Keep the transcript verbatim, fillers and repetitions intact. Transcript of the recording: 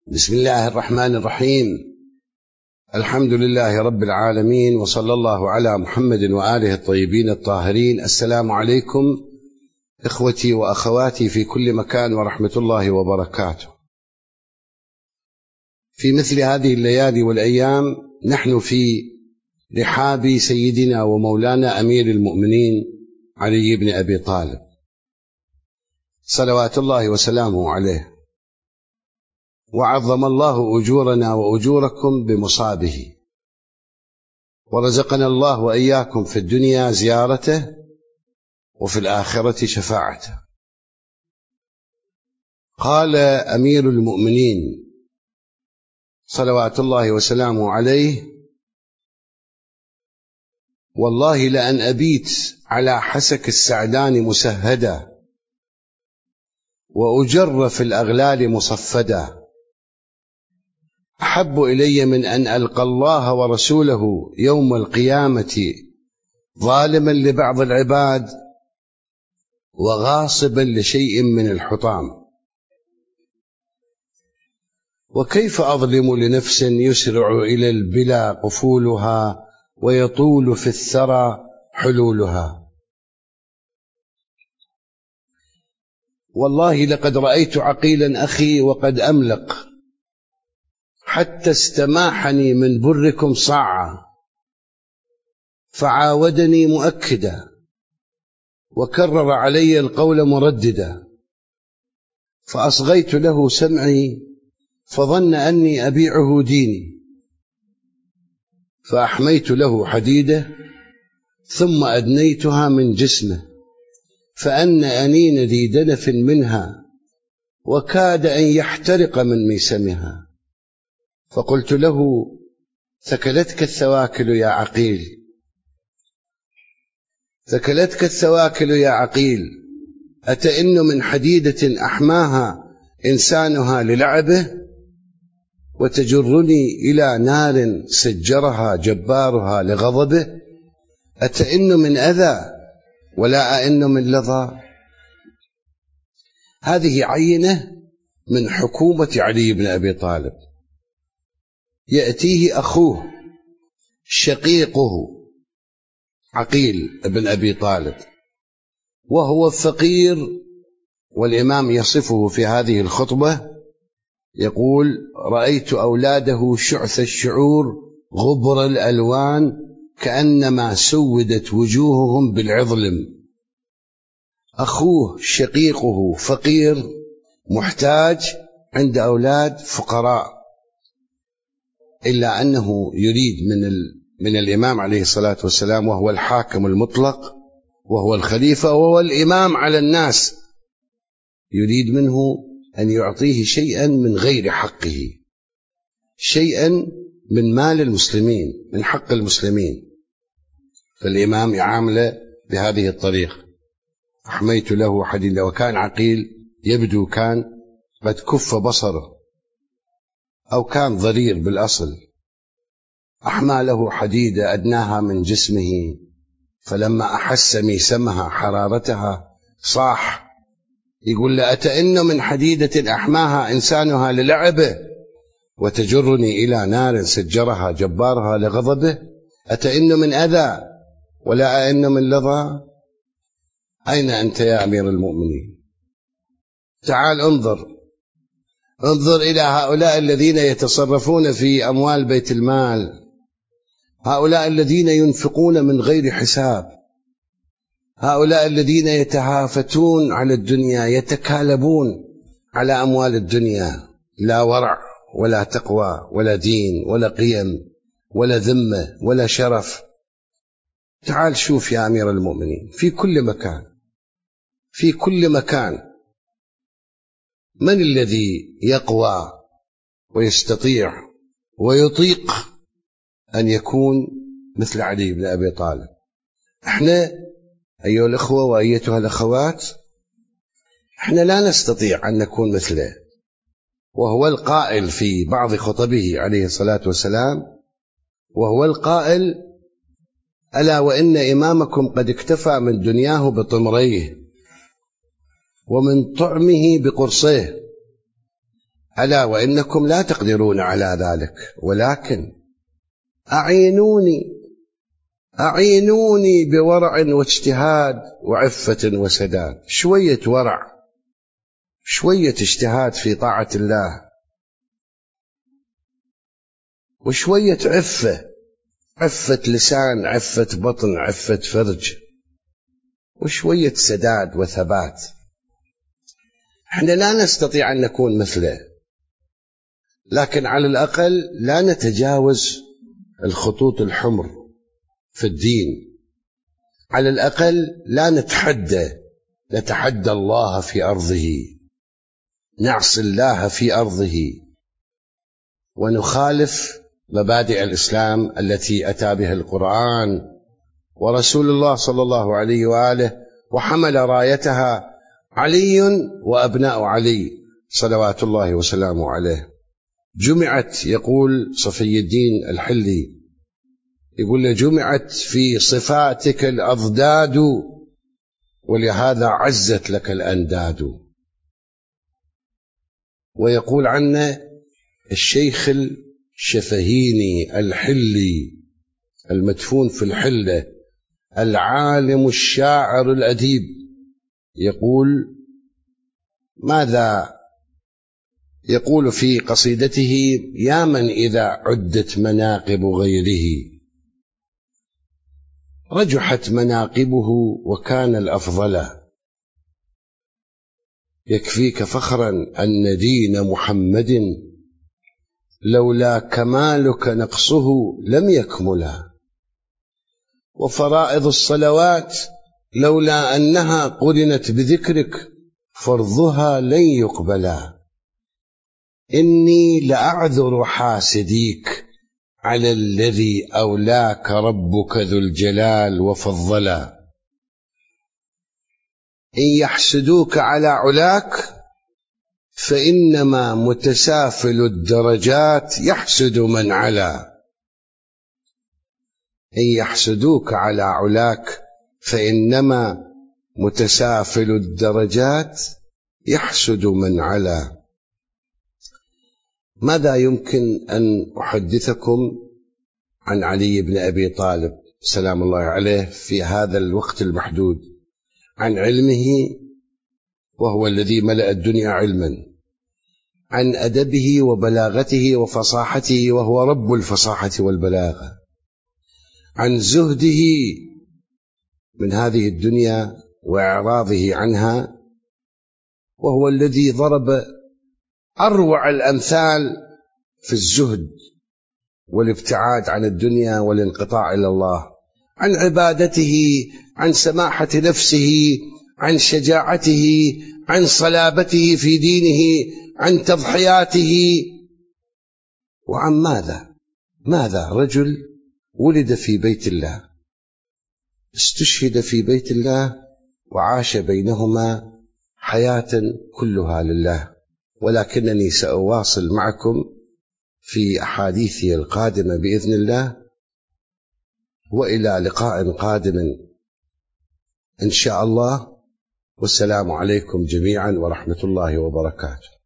بسم الله الرحمن الرحيم. الحمد لله رب العالمين، وصلى الله على محمد وآله الطيبين الطاهرين. السلام عليكم إخوتي وأخواتي في كل مكان، ورحمة الله وبركاته. في مثل هذه الليالي والأيام نحن في رحاب سيدنا ومولانا أمير المؤمنين علي بن أبي طالب صلوات الله وسلامه عليه، وعظم الله أجورنا وأجوركم بمصابه، ورزقنا الله وإياكم في الدنيا زيارته وفي الآخرة شفاعته. قال أمير المؤمنين صلوات الله وسلامه عليه: والله لأن أبيت على حسك السعدان مسهدا، وأجر في الأغلال مصفدا، أحب إلي من أن ألقى الله ورسوله يوم القيامة ظالما لبعض العباد وغاصبا لشيء من الحطام. وكيف أظلم لنفس يسرع إلى البلا قفولها، ويطول في الثرى حلولها. والله لقد رأيت عقيلا أخي وقد أملق، حتى استماحني من بركم صاعا، فعاودني مؤكدا، وكرر علي القول مرددا، فأصغيت له سمعي، فظن أني أبيعه ديني، فأحميت له حديده، ثم أدنيتها من جسمه، فأن أنين ذي دنف منها، وكاد أن يحترق من ميسمها. فقلت له: ثكلتك الثواكل يا عقيل، ثكلتك الثواكل يا عقيل، أتئن من حديدة أحماها إنسانها للعبه، وتجرني إلى نار سجرها جبارها لغضبه، أتئن من أذى ولا أئن من لظى. هذه عينة من حكومة علي بن أبي طالب. يأتيه أخوه شقيقه عقيل بن أبي طالب، وهو فقير، والإمام يصفه في هذه الخطبة يقول: رأيت أولاده شعث الشعور غبر الألوان، كأنما سودت وجوههم بالعظلم. أخوه شقيقه فقير محتاج عند أولاد فقراء، إلا أنه يريد من من الإمام عليه الصلاة والسلام، وهو الحاكم المطلق، وهو الخليفة، وهو الإمام على الناس، يريد منه أن يعطيه شيئا من غير حقه، شيئا من مال المسلمين، من حق المسلمين. فالإمام يعامله بهذه الطريقة: أحميت له حديدا. وكان عقيل يبدو كان قد كف بصره، أو كان ضرير بالأصل. أحمى له حديدة أدناها من جسمه، فلما أحس ميسمها حرارتها صاح، يقول له: أتئن من حديدة أحماها إنسانها للعبه، وتجرني إلى نار سجرها جبارها لغضبه، أتئن من أذى ولا أئن من لظى. أين أنت يا أمير المؤمنين؟ تعال انظر انظر إلى هؤلاء الذين يتصرفون في أموال بيت المال، هؤلاء الذين ينفقون من غير حساب، هؤلاء الذين يتهافتون على الدنيا، يتكالبون على أموال الدنيا، لا ورع ولا تقوى ولا دين ولا قيم ولا ذمة ولا شرف. تعال شوف يا أمير المؤمنين، في كل مكان في كل مكان من الذي يقوى ويستطيع ويطيق أن يكون مثل علي بن أبي طالب؟ احنا أيها الأخوة وأيتها الأخوات، احنا لا نستطيع أن نكون مثله. وهو القائل في بعض خطبه عليه الصلاة والسلام، وهو القائل: ألا وإن إمامكم قد اكتفى من دنياه بطمريه، ومن طعمه بقرصيه، ألا وإنكم لا تقدرون على ذلك، ولكن أعينوني أعينوني بورع واجتهاد وعفة وسداد. شوية ورع، شوية اجتهاد في طاعة الله، وشوية عفة، عفة لسان، عفة بطن، عفة فرج، وشوية سداد وثبات. احنا لا نستطيع أن نكون مثله، لكن على الأقل لا نتجاوز الخطوط الحمر في الدين. على الأقل لا نتحدى نتحدى الله في أرضه، نعصي الله في أرضه، ونخالف مبادئ الإسلام التي أتى بها القرآن ورسول الله صلى الله عليه وآله، وحمل رايتها علي وأبناء علي صلوات الله وسلامه عليه. جمعت، يقول صفي الدين الحلي، يقول جمعت في صفاتك الأضداد ولهذا عزت لك الأنداد. ويقول عنه الشيخ الشفهيني الحلي المدفون في الحلة العالم الشاعر الأديب، يقول ماذا يقول في قصيدته: يا من إذا عدت مناقب غيره رجحت مناقبه وكان الأفضل، يكفيك فخرا أن دين محمد لولا كمالك نقصه لم يكملا، وفرائض الصلوات لولا أنها قرنت بذكرك فرضها لن يقبلا، إني لأعذر حاسديك على الذي أولاك ربك ذو الجلال وفضلا، إن يحسدوك على علاك فإنما متسافل الدرجات يحسد من علا، إن يحسدوك على علاك فإنما متسافل الدرجات يحسد من علا. ماذا يمكن أن أحدثكم عن علي بن أبي طالب سلام الله عليه في هذا الوقت المحدود؟ عن علمه وهو الذي ملأ الدنيا علما، عن أدبه وبلاغته وفصاحته وهو رب الفصاحة والبلاغة، عن زهده من هذه الدنيا وإعراضه عنها، وهو الذي ضرب أروع الأمثال في الزهد والابتعاد عن الدنيا والانقطاع إلى الله، عن عبادته، عن سماحة نفسه، عن شجاعته، عن صلابته في دينه، عن تضحياته، وعن ماذا ماذا رجل ولد في بيت الله، استشهد في بيت الله، وعاش بينهما حياة كلها لله. ولكنني سأواصل معكم في أحاديثي القادمة بإذن الله، وإلى لقاء قادم إن شاء الله، والسلام عليكم جميعا ورحمة الله وبركاته.